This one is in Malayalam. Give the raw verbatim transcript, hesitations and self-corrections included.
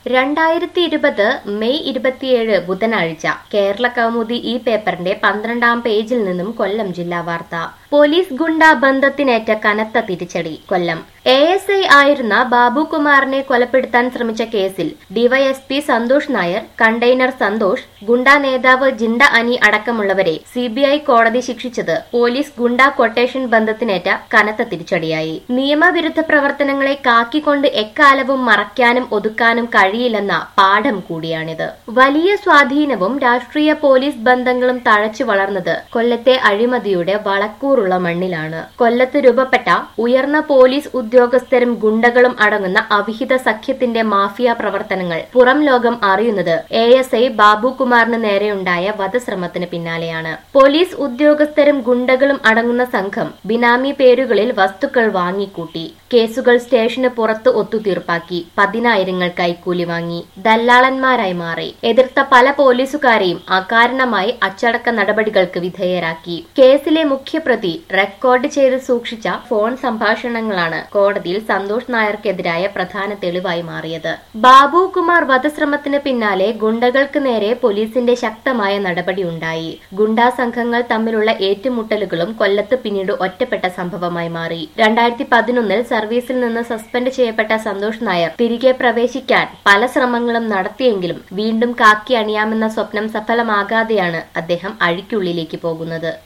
രണ്ടായിരത്തി ഇരുപത് മെയ് ഇരുപത്തിയേഴ് ബുധനാഴ്ച കേരള കൗമുദി ഈ പേപ്പറിന്റെ പന്ത്രണ്ടാം പേജിൽ നിന്നും കൊല്ലം ജില്ലാ വാർത്ത. പോലീസ് ഗുണ്ട ബന്ധത്തിനേറ്റ കനത്ത തിരിച്ചടി. കൊല്ലം എ എസ് ഐ ആയിരുന്ന ബാബുകുമാറിനെ കൊലപ്പെടുത്താൻ ശ്രമിച്ച കേസിൽ ഡിവൈഎസ്പി സന്തോഷ് നായർ, കണ്ടെയ്നർ സന്തോഷ്, ഗുണ്ടാ നേതാവ് ജിണ്ട അനി അടക്കമുള്ളവരെ സിബിഐ കോടതി ശിക്ഷിച്ചത് പോലീസ് ഗുണ്ടാ കൊട്ടേഷൻ ബന്ധത്തിനേറ്റ കനത്ത തിരിച്ചടിയായി. നിയമവിരുദ്ധ പ്രവർത്തനങ്ങളെ കാക്കിക്കൊണ്ട് എക്കാലവും മറയ്ക്കാനും ഒതുക്കാനും കഴിയില്ലെന്ന പാഠം കൂടിയാണിത്. വലിയ സ്വാധീനവും രാഷ്ട്രീയ പോലീസ് ബന്ധങ്ങളും തഴച്ചു വളർന്നത് കൊല്ലത്തെ അഴിമതിയുടെ വളക്കൂറുള്ള മണ്ണിലാണ്. കൊല്ലത്ത് രൂപപ്പെട്ട ഉയർന്ന പോലീസ് ഉദ്യോഗസ്ഥരും ഗുണ്ടകളും അടങ്ങുന്ന അവിഹിത സഖ്യത്തിന്റെ മാഫിയ പ്രവർത്തനങ്ങൾ പുറം ലോകം അറിയുന്നത് എ എസ് ഐ ബാബുകുമാറിന് നേരെയുണ്ടായ വധശ്രമത്തിന് പിന്നാലെയാണ്. പോലീസ് ഉദ്യോഗസ്ഥരും ഗുണ്ടകളും അടങ്ങുന്ന സംഘം ബിനാമി പേരുകളിൽ വസ്തുക്കൾ വാങ്ങിക്കൂട്ടി, കേസുകൾ സ്റ്റേഷന് പുറത്ത് ഒത്തുതീർപ്പാക്കി, പതിനായിരങ്ങൾ കൈക്കൂലി വാങ്ങി, ദല്ലാളന്മാരായി മാറി. എതിർത്ത പല പോലീസുകാരെയും അകാരണമായി അച്ചടക്ക നടപടികൾക്ക് വിധേയരാക്കി. കേസിലെ മുഖ്യപ്രതി റെക്കോർഡ് ചെയ്ത് സൂക്ഷിച്ച ഫോൺ സംഭാഷണങ്ങളാണ് കോടതിയിൽ സന്തോഷ് നായർക്കെതിരായ പ്രധാന തെളിവായി മാറിയത്. ബാബുകുമാർ വധശ്രമത്തിന് പിന്നാലെ ഗുണ്ടകൾക്ക് നേരെ പോലീസിന്റെ ശക്തമായ നടപടിയുണ്ടായി. ഗുണ്ടാ സംഘങ്ങൾ തമ്മിലുള്ള ഏറ്റുമുട്ടലുകളും കൊല്ലത്ത് പിന്നീട് ഒറ്റപ്പെട്ട സംഭവമായി മാറി. രണ്ടായിരത്തി പതിനൊന്നിൽ സർവീസിൽ നിന്ന് സസ്പെൻഡ് ചെയ്യപ്പെട്ട സന്തോഷ് നായർ തിരികെ പ്രവേശിക്കാൻ പല ശ്രമങ്ങളും നടത്തിയെങ്കിലും വീണ്ടും കാക്കി അണിയാമെന്ന സ്വപ്നം സഫലമാകാതെയാണ് അദ്ദേഹം അഴിക്കുള്ളിലേക്ക് പോകുന്നത്.